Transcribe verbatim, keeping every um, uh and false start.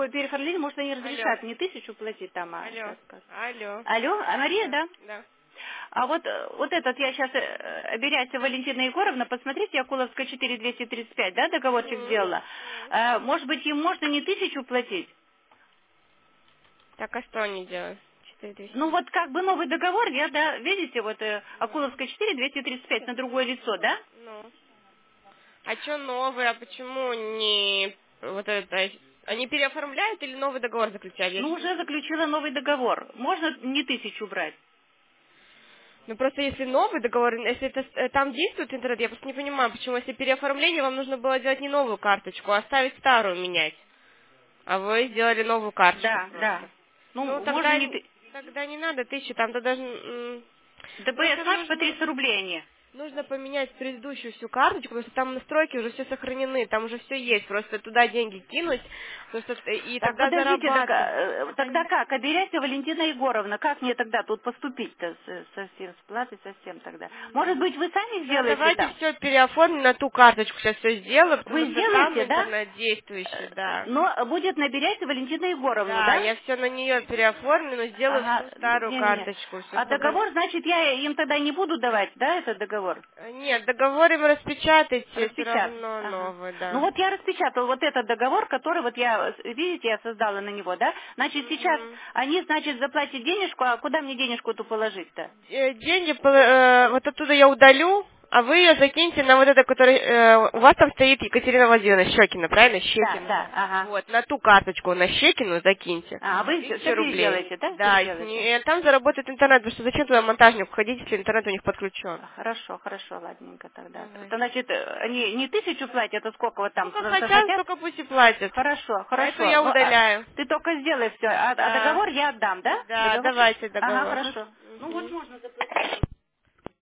такое переоформление, может, они разрешат Алло. не тысячу платить там, а... Алло. Алло. Алло, а Мария, да? Да. А вот, вот этот, я сейчас, Оберяйся Валентина Егоровна, посмотрите, Акуловская четыре двести тридцать пять, да, договорчик mm-hmm. сделала. А, может быть, им можно не тысячу платить? Так, а что они делают? четыре двести. Ну, вот как бы новый договор, я, да, видите, вот э, Акуловская четыре двести тридцать пять на другое лицо, да? Ну. А что новый, а почему не вот это... Они переоформляют или новый договор заключают? Ну, уже заключила новый договор. Можно не тысячу брать? Ну, просто если новый договор, если это там действует интернет, я просто не понимаю, почему, если переоформление, вам нужно было делать не новую карточку, а оставить старую менять. А вы сделали новую карточку. Да, просто. да. Ну, Ну, можно тогда, не... тогда не надо тысячу, там-то даже... ДПС ваш по триста рублей они. Нужно поменять предыдущую всю карточку, потому что там настройки уже все сохранены, там уже все есть, просто туда деньги кинуть, просто, и так, тогда подождите, так, зарабатывать. тогда как? Оберяйся, Валентина Егоровна, как мне тогда тут поступить-то совсем, с платой совсем тогда? Может быть, вы сами сделаете Давайте там? все переоформим на ту карточку, сейчас все сделаю, потому Вы что сделаете, там да? интернет действующий, да. Но будет наберяйте Валентина Егоровна, Да, да? я все на нее переоформлю, но сделаю Ага, всю старую не-не-не. карточку. всё, А чтобы... договор, значит, я им тогда не буду давать, да, этот договор? Нет, договор им распечатайте, все Распечатать. равно Ага. новый, да. Ну вот я распечатала вот этот договор, который вот я, видите, я создала на него, да? Значит, сейчас Мгм. они, значит, заплатят денежку, а куда мне денежку-то положить-то? Э, Деньги, по- э, вот оттуда я удалю, а вы ее закиньте на вот это, который, э, у вас там стоит Екатерина Владимировна Щекина, правильно? Да, Щекина. да, ага. Вот, на ту карточку, на Щекину закиньте. А, вы все Тысячу рублей. переделаете, да? Да, и с Переделаете? ней- там заработает интернет, потому что зачем туда монтажник ходить, если интернет у них подключен. Хорошо, хорошо, ладненько тогда. Давай. Это значит, они не тысячу платят, а сколько вот там Сколько хотят, захотят? столько пусть и платят. Хорошо, А это хорошо. я Ну, а удаляю. ты только сделай все, а, а Да. договор я отдам, да? Да, Договорчик? давайте Ага, договор. хорошо. Ну, Мгм.